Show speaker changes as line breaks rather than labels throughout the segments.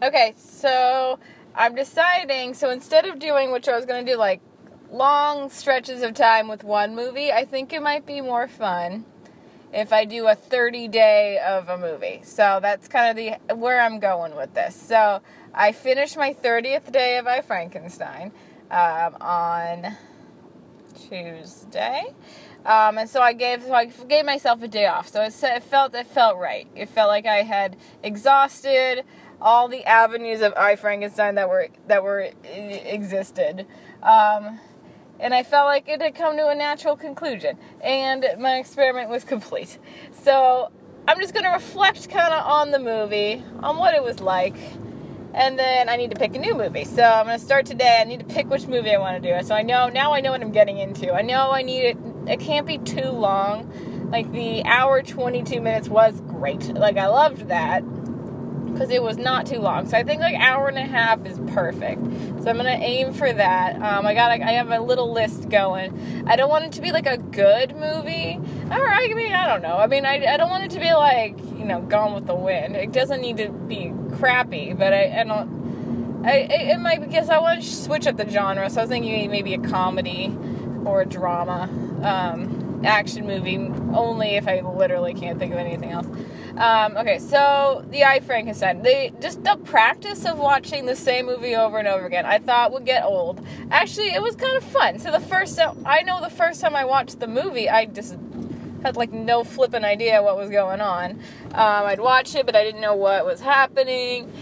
Okay, so I'm deciding, so instead of doing, which I was going to do, like, long stretches of time with one movie, I think it might be more fun if I do a 30-day of a movie. So that's kind of where I'm going with this. So I finished my 30th day of I, Frankenstein on Tuesday. And so I gave myself a day off. So it felt right. It felt like I had exhausted all the avenues of I, Frankenstein that were existed. And I felt like it had come to a natural conclusion. And my experiment was complete. So I'm just going to reflect kind of on the movie, on what it was like. And then I need to pick a new movie. So I'm going to start today. I need to pick which movie I want to do. So I know what I'm getting into. I know I need it. It can't be too long. Like the hour 22 minutes was great. Like I loved that because it was not too long. So I think like hour and a half is perfect. So I'm going to aim for that. I have a little list going. I don't want it to be like a good movie. I don't know. I don't want it to be like, Gone with the Wind. It doesn't need to be crappy, but I might, because I want to switch up the genre. So I was thinking maybe a comedy or a drama, action movie, only if I literally can't think of anything else. Okay, so the I, Frankenstein. The practice of watching the same movie over and over again, I thought would get old. Actually, it was kind of fun. So the first time I watched the movie, I just had like no flippin' idea what was going on. I'd watch it, but I didn't know what was happening.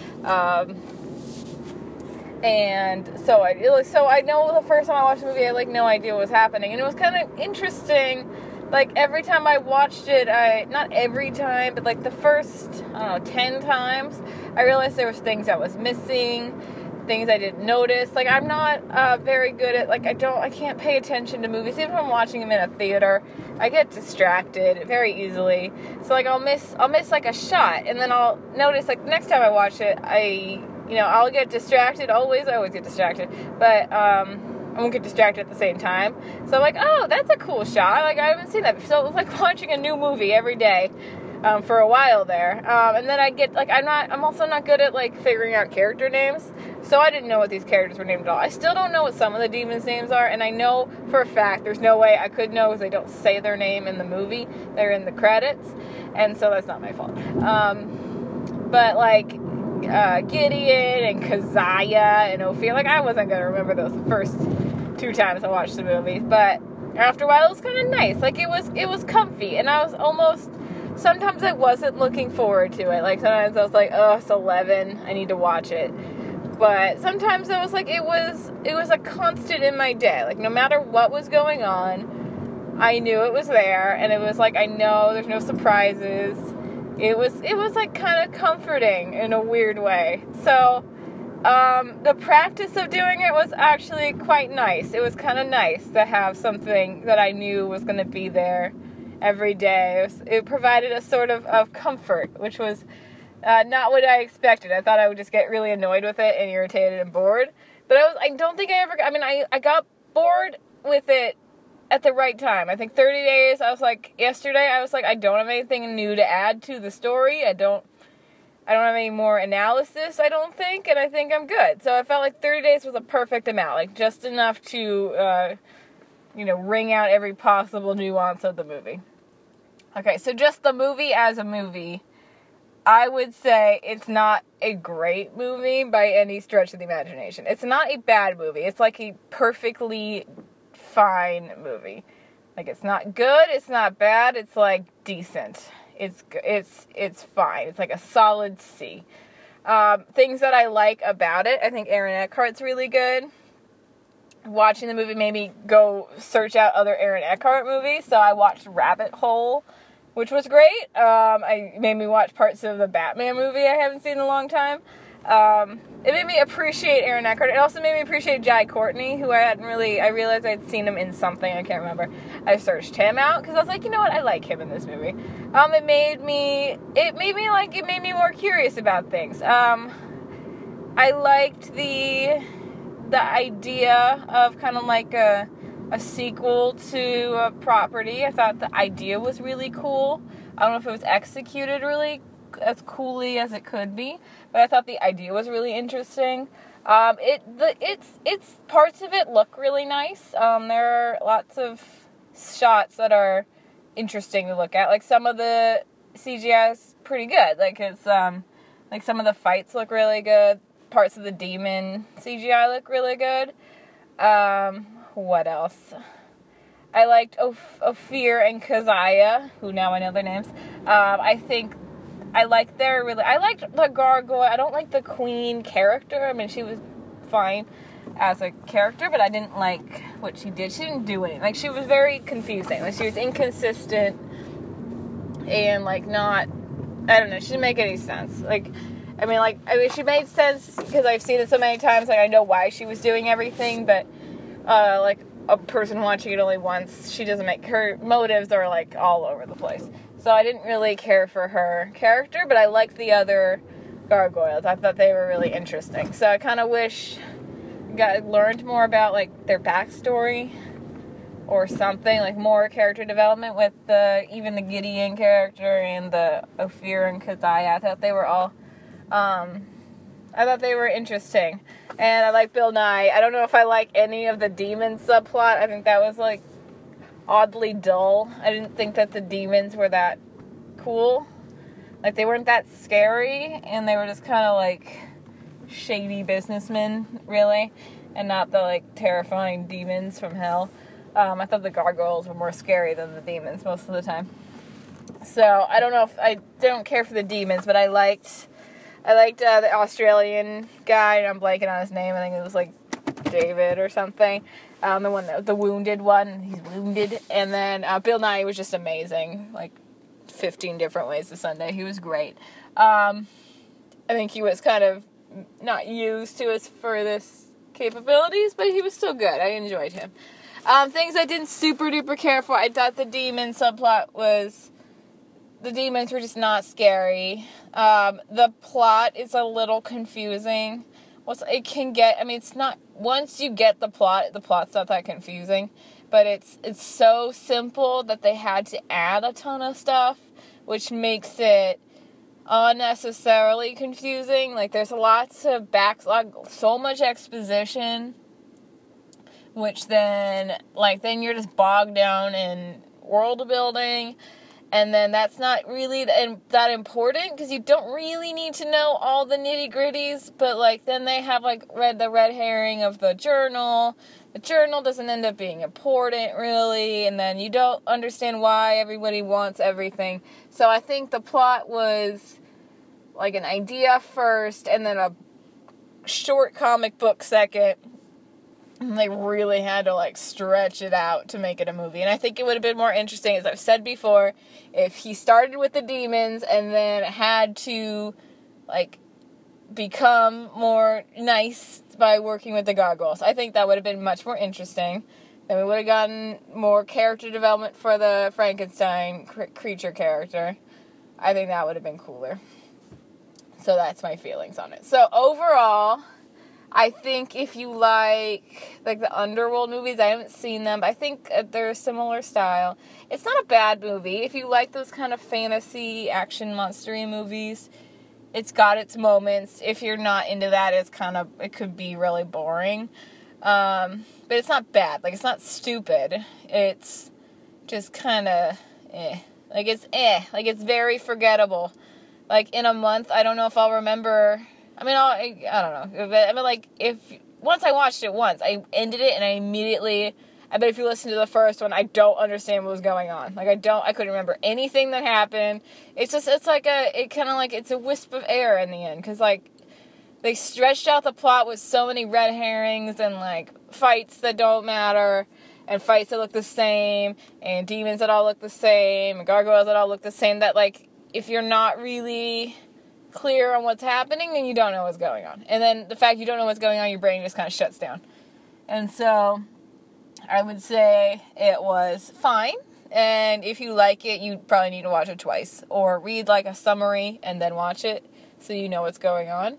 And so I know the first time I watched the movie, I had like no idea what was happening. And it was kind of interesting. Like every time I watched it, not every time, but like the first, 10 times, I realized there was things I was missing, things I didn't notice. Like I'm not very good at, like I can't pay attention to movies. Even if I'm watching them in a theater, I get distracted very easily. So like I'll miss like a shot, and then I'll notice like the next time I watch it, I'll get distracted. I always get distracted, but I won't get distracted at the same time. So I'm like, oh, that's a cool shot. Like I haven't seen that. So it was like watching a new movie every day. For a while there, and then I get, like, I'm also not good at, like, figuring out character names, so I didn't know what these characters were named at all. I still don't know what some of the demons' names are, and I know for a fact there's no way I could know because they don't say their name in the movie. They're in the credits, and so that's not my fault. But, like, Gideon and Keziah and Ophir, like, I wasn't going to remember those the first 2 times I watched the movie, but after a while it was kind of nice. Like, it was comfy, and I was almost... Sometimes I wasn't looking forward to it. Like, sometimes I was like, oh, it's 11. I need to watch it. But sometimes I was like, it was a constant in my day. Like, no matter what was going on, I knew it was there. And it was like, I know there's no surprises. It was like kind of comforting in a weird way. So, the practice of doing it was actually quite nice. It was kind of nice to have something that I knew was going to be there every day. It provided a sort of comfort, which was not what I expected. I thought I would just get really annoyed with it and irritated and bored. But I got bored with it at the right time. I think 30 days, yesterday, I was like, I don't have anything new to add to the story. I don't have any more analysis, I don't think, and I think I'm good. So I felt like 30 days was a perfect amount, like just enough to, wring out every possible nuance of the movie. Okay, so just the movie as a movie, I would say it's not a great movie by any stretch of the imagination. It's not a bad movie. It's like a perfectly fine movie. Like, it's not good, it's not bad, it's like decent. It's fine. It's like a solid C. Things that I like about it, I think Aaron Eckhart's really good. Watching the movie made me go search out other Aaron Eckhart movies, so I watched Rabbit Hole, which was great. It made me watch parts of the Batman movie I haven't seen in a long time. It made me appreciate Aaron Eckhart. It also made me appreciate Jai Courtney, who I realized I'd seen him in something, I can't remember. I searched him out, because I was like, you know what, I like him in this movie. It made me more curious about things. I liked the idea of kind of like a sequel to a property. I thought the idea was really cool. I don't know if it was executed really as coolly as it could be, but I thought the idea was really interesting. It's parts of it look really nice. There are lots of shots that are interesting to look at. Like some of the CGI is pretty good. Like it's like some of the fights look really good. Parts of the demon CGI look really good. What else? I liked Ophir and Keziah, who now I know their names. I liked the gargoyle. I don't like the queen character. I mean, she was fine as a character, but I didn't like what she did. She didn't do anything. Like, she was very confusing. Like, she was inconsistent and, like, not, I don't know, she didn't make any sense. Like, I mean, she made sense because I've seen it so many times. Like, I know why she was doing everything, but, like, a person watching it only once, she doesn't make, her motives are, like, all over the place. So I didn't really care for her character, but I liked the other gargoyles. I thought they were really interesting. So I kind of wish I learned more about, like, their backstory or something, like more character development with even the Gideon character and the Ophir and Keziah. I thought they were all, I thought they were interesting. And I like Bill Nye. I don't know if I like any of the demon subplot. I think that was, like, oddly dull. I didn't think that the demons were that cool. Like, they weren't that scary, and they were just kind of, like, shady businessmen, really, and not the, like, terrifying demons from hell. I thought the gargoyles were more scary than the demons most of the time. So, I don't know if, I don't care for the demons, but I liked the Australian guy, and I'm blanking on his name. I think it was, like, David or something. The wounded one. He's wounded. And then Bill Nye was just amazing. Like, 15 different ways to Sunday. He was great. I think he was kind of not used to his furthest capabilities, but he was still good. I enjoyed him. Things I didn't super duper care for. I thought the demon subplot was, the demons were just not scary. The plot is a little confusing. It can get, I mean, it's not, once you get the plot's not that confusing, but it's so simple that they had to add a ton of stuff, which makes it unnecessarily confusing. Like, there's lots of backlog, so much exposition, which then you're just bogged down in world building. And then that's not really that important, because you don't really need to know all the nitty-gritties, but, like, then they have, like, the red herring of the journal. The journal doesn't end up being important, really, and then you don't understand why everybody wants everything. So I think the plot was, like, an idea first, and then a short comic book second. And they really had to, like, stretch it out to make it a movie. And I think it would have been more interesting, as I've said before, if he started with the demons and then had to, like, become more nice by working with the gargoyles. I think that would have been much more interesting. Then we would have gotten more character development for the Frankenstein creature character. I think that would have been cooler. So that's my feelings on it. So overall, I think if you like the Underworld movies, I haven't seen them, but I think they're a similar style. It's not a bad movie. If you like those kind of fantasy, action, monster-y movies, it's got its moments. If you're not into that, it could be really boring. But it's not bad. Like, it's not stupid. It's just kind of Like, it's Like, it's very forgettable. Like, in a month, I don't know if I'll remember. I mean, I don't know. I mean, like, once I watched it once, I ended it and I bet if you listen to the first one, I don't understand what was going on. Like, I couldn't remember anything that happened. It's a wisp of air in the end. Cause, like, they stretched out the plot with so many red herrings and, like, fights that don't matter. And fights that look the same. And demons that all look the same. And gargoyles that all look the same. That, like, if you're not really clear on what's happening, then you don't know what's going on. And then the fact you don't know what's going on, your brain just kind of shuts down. And so I would say it was fine. And if you like it, you probably need to watch it twice. Or read, like, a summary and then watch it so you know what's going on.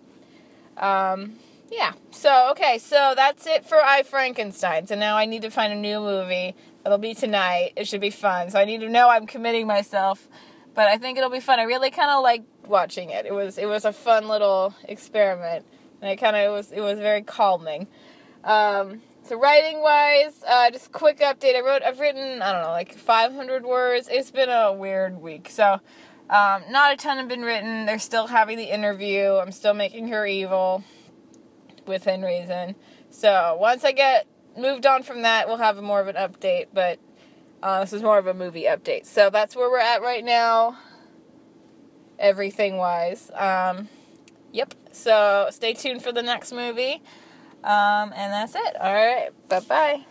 Yeah. So that's it for I, Frankenstein. So now I need to find a new movie. It'll be tonight. It should be fun. So I need to know I'm committing myself. But I think it'll be fun. I really kind of like watching it. It was a fun little experiment, and it was very calming. So writing wise, just a quick update. I've written, I don't know, like 500 words. It's been a weird week. So, not a ton have been written. They're still having the interview. I'm still making her evil within reason. So once I get moved on from that, we'll have more of an update. But, this is more of a movie update. So that's where we're at right now. Everything wise. Yep. So stay tuned for the next movie. And that's it. All right. Bye-bye.